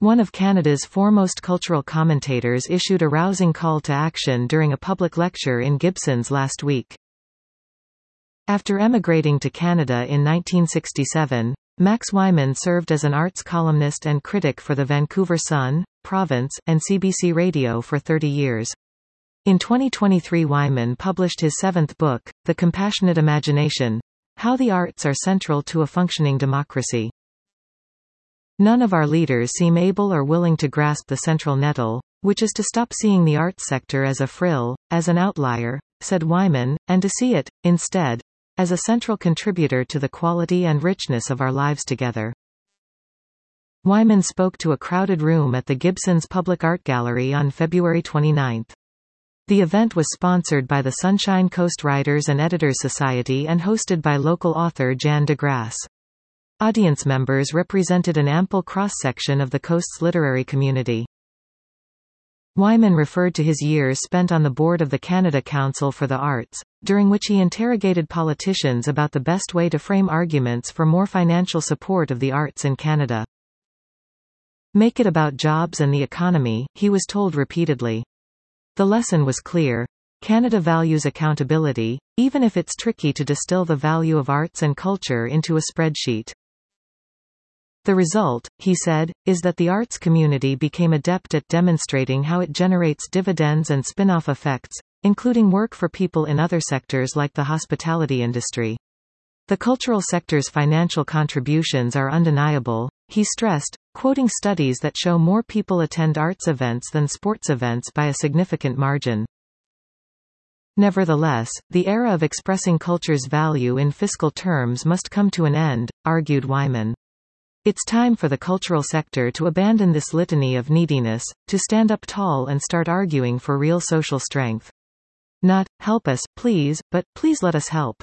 One of Canada's foremost cultural commentators issued a rousing call to action during a public lecture in Gibsons last week. After emigrating to Canada in 1967, Max Wyman served as an arts columnist and critic for the Vancouver Sun, Province, and CBC Radio for 30 years. In 2023, Wyman published his seventh book, The Compassionate Imagination: How the Arts Are Central to a Functioning Democracy. None of our leaders seem able or willing to grasp the central nettle, which is to stop seeing the arts sector as a frill, as an outlier, said Wyman, and to see it, instead, as a central contributor to the quality and richness of our lives together. Wyman spoke to a crowded room at the Gibsons Public Art Gallery on February 29. The event was sponsored by the Sunshine Coast Writers and Editors Society and hosted by local author Jan de Grasse. Audience members represented an ample cross-section of the coast's literary community. Wyman referred to his years spent on the board of the Canada Council for the Arts, during which he interrogated politicians about the best way to frame arguments for more financial support of the arts in Canada. Make it about jobs and the economy, he was told repeatedly. The lesson was clear. Canada values accountability, even if it's tricky to distill the value of arts and culture into a spreadsheet. The result, he said, is that the arts community became adept at demonstrating how it generates dividends and spin-off effects, including work for people in other sectors like the hospitality industry. The cultural sector's financial contributions are undeniable, he stressed, quoting studies that show more people attend arts events than sports events by a significant margin. Nevertheless, the era of expressing culture's value in fiscal terms must come to an end, argued Wyman. It's time for the cultural sector to abandon this litany of neediness, to stand up tall and start arguing for real social strength. Not, help us, please, but please let us help.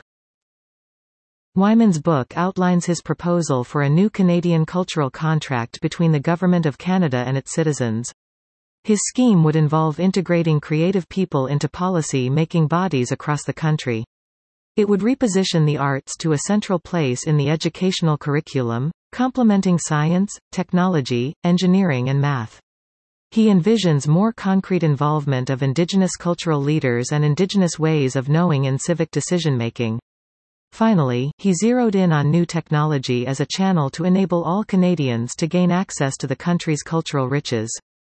Wyman's book outlines his proposal for a new Canadian cultural contract between the Government of Canada and its citizens. His scheme would involve integrating creative people into policy-making bodies across the country. It would reposition the arts to a central place in the educational curriculum, complementing science, technology, engineering and math. He envisions more concrete involvement of Indigenous cultural leaders and Indigenous ways of knowing in civic decision-making. Finally, he zeroed in on new technology as a channel to enable all Canadians to gain access to the country's cultural riches.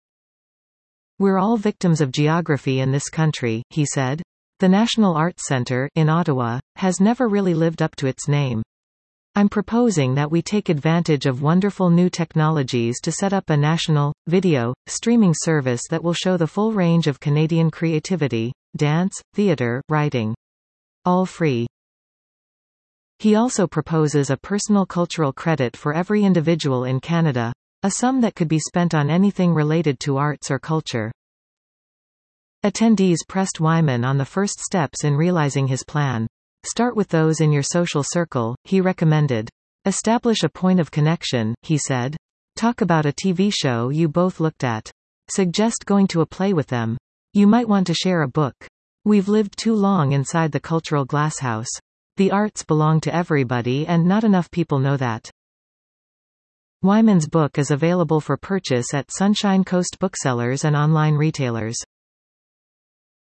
We're all victims of geography in this country, he said. The National Arts Centre, in Ottawa, has never really lived up to its name. I'm proposing that we take advantage of wonderful new technologies to set up a national, video, streaming service that will show the full range of Canadian creativity, dance, theatre, writing. All free. He also proposes a personal cultural credit for every individual in Canada, a sum that could be spent on anything related to arts or culture. Attendees pressed Wyman on the first steps in realizing his plan. Start with those in your social circle, he recommended. Establish a point of connection, he said. Talk about a TV show you both looked at. Suggest going to a play with them. You might want to share a book. We've lived too long inside the cultural glasshouse. The arts belong to everybody and not enough people know that. Wyman's book is available for purchase at Sunshine Coast booksellers and online retailers.